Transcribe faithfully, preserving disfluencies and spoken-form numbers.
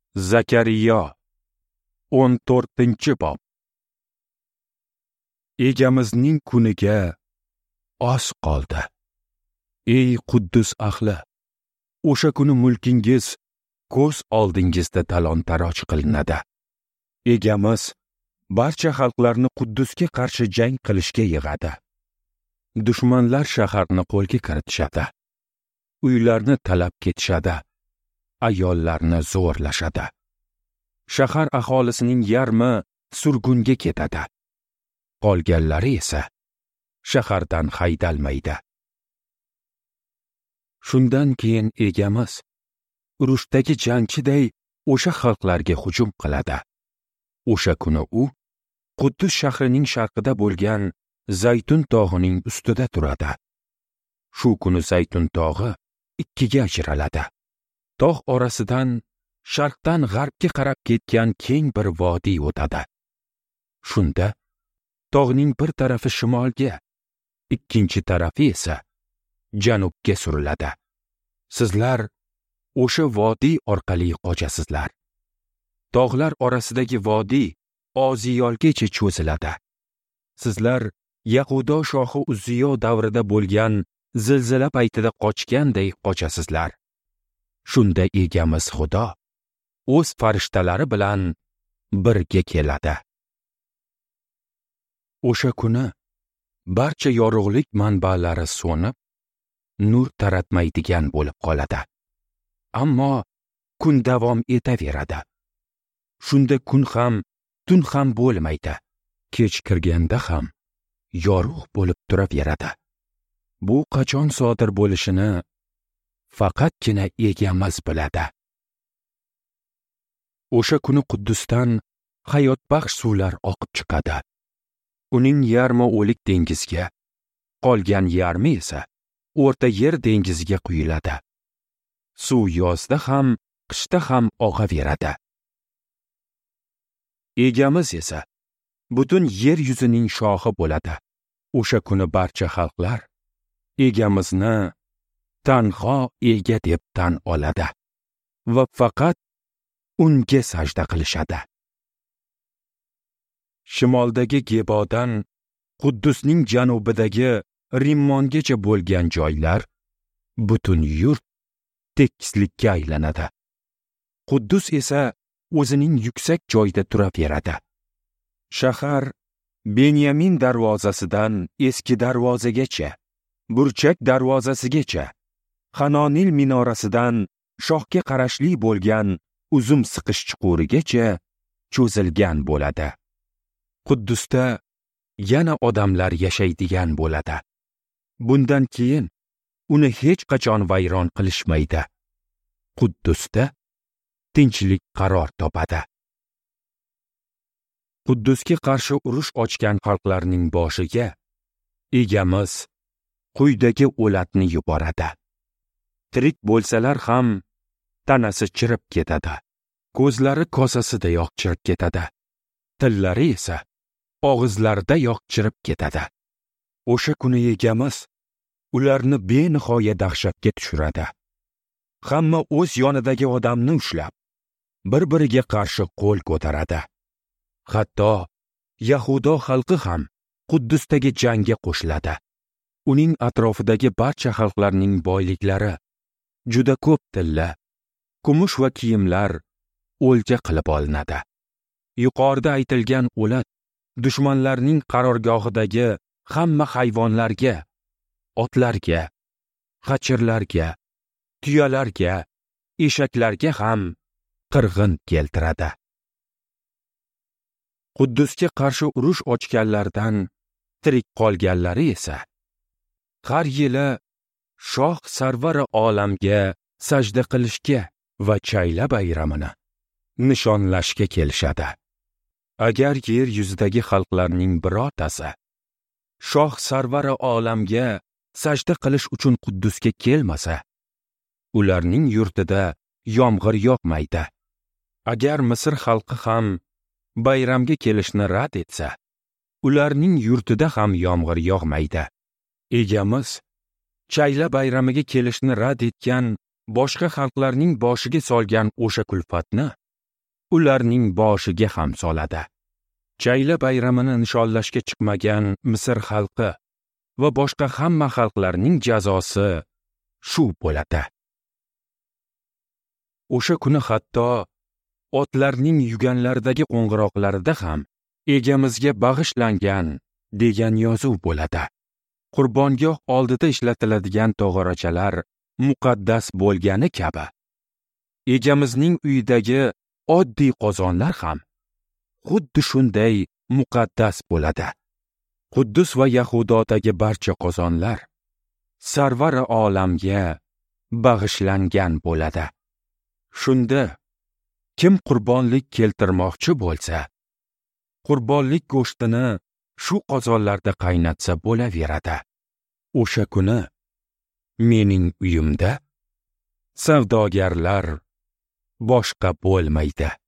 Zakariyo o'n to'rtinchi bob. Egamizning kuniga oz qoldi. Ey Quddus ahli, o'sha kuni mulkingiz ko'z oldingizda talon-taroj qilinadi. Egamiz barcha xalqlarni Quddusga qarshi jang qilishga yig'adi. Dushmanlar shaharni qo'lga kiritishadi. Uylarni talab ketishadi. Ayollarni zo'rlashadi. Shahar aholisining yarmi surgunga ketadi. Qolganlari esa shahardan haydalmaydi. Shundan keyin egamiz urushdagi jangchiday o'sha xalqlarga hujum qiladi. O'sha kuni u Quddus shahrining sharqida bo'lgan Zaytun tog'ining ustida turadi. Shu kuni Zaytun tog'i ikkiga ajraladi. Tog' orasidan sharqdan g'arbga qarab ketgan keng bir vodiy o'tadi. Shunda tog'ning bir tarafi shimolga, ikkinchi tarafi esa janubga suriladi. Sizlar o'sha vodiy orqali qochasizlar. Tog'lar orasidagi vodiy Oziyolgacha cho'ziladi. Sizlar Yahudo shohi Uzziyo davrida bo'lgan zilzila paytida qochganday qochasizlar. Shunda egamiz Xudo o'z farishtalari bilan birga keladi. O'sha kuni barcha yorug'lik manbalari so'nib, nur taratmaydigan bo'lib qoladi. Ammo kun davom etaveradi. Shunda kun ham, tun ham bo'lmaydi. Kech kirganda ham yorug' bo'lib turaveradi. Bu qachon sodir bo'lishini faqatgina egamiz biladi. O'sha kuni Quddusdan hayotbaxsh suvlar oqib chiqadi. Uning yarmi o'lik dengizga, qolgan yarmi esa O'rta Yer dengiziga quyiladi. Suv yozda ham, qishda ham oqaveradi. Egamiz esa butun yer yuzining shohi bo'ladi. O'sha kuni barcha xalqlar egamizni tanho ega deb tan oladi va faqat unga sajda qilishadi. Shimoldagi Gebodan Quddusning janubidagi Rimmongacha bo'lgan joylar butun yurt tekislikka aylanadi. Quddus esa o'zining yuksak joyida turaveradi. Shahar Benyamin darvozasidan eski darvozagacha, burchak darvozasigacha, Hanonil minorasidan shohga qarashli bo'lgan uzum siqish chuqurigacha cho'zilgan bo'ladi. Quddusda yana odamlar yashaydigan bo'ladi. Bundan keyin uni hech qachon vayron qilishmaydi. Quddusda tinchlik qaror topadi. Quddusga qarshi urush ochgan xalqlarning boshiga egamiz quyidagi o'latni yuboradi. Tirik bo'lsalar ham tanasi chirib ketadi. Ko'zlari kosasidayoq chirib ketadi. Tillari esa og'izlaridayoq chirib ketadi. O'sha kuni egamiz ularni benihoya dahshatga tushiradi. Hamma o'z yonidagi odamni ushlab, bir-biriga qarshi qo'l ko'taradi. Hatto Yahudo xalqi ham Quddusdagi jangga qo'shiladi. Uning atrofidagi barcha xalqlarning boyliklari, juda ko'p tilla, kumush va kiyimlar o'lja qilib olinadi. Yuqorida aytilgan o'lat dushmanlarning qarorgohidagi hamma hayvonlarga, otlarga, xachirlarga, tuyalarga, eshaklarga ham qirg'in keltiradi. Quddusga qarshi urush ochganlardan tirik qolganlari esa har yili shoh sarvari olamga sajda qilishga va chayla bayramini nishonlashga kelishadi. Agar yer yuzidagi xalqlarning birortasi shoh sarvari olamga sajda qilish uchun Quddusga kelmasa, ularning yurtida yomg'ir yog'maydi. Agar Misr xalqi ham bayramga kelishni rad etsa, ularning yurtida ham yomg'ir yog'maydi. Egamiz chayla bayramiga kelishni rad etgan boshqa xalqlarning boshiga solgan o'sha kulfatni ularning boshiga ham soladi. Chayla bayramini nishonlashga chiqmagan Misr xalqi va boshqa hamma xalqlarning jazosi shu bo'ladi. O'sha kuni hatto otlarning yuganlaridagi qo'ng'iroqlarida ham egamizga bag'ishlangan degan yozuv bo'ladi. Qurbongoh oldida ishlatiladigan tog'orachalar muqaddas bo'lgani kabi, egamizning uyidagi oddiy qozonlar ham xuddi shunday muqaddas bo'ladi. Quddus va Yahudodagi barcha qozonlar sarvari olamga bag'ishlangan bo'ladi. Shunda kim qurbonlik keltirmoqchi bo'lsa, qurbonlik go'shtini shu qozonlarda qaynatsa bo'laveradi. O'sha kuni mening uyimda savdogarlar boshqa bo'lmaydi.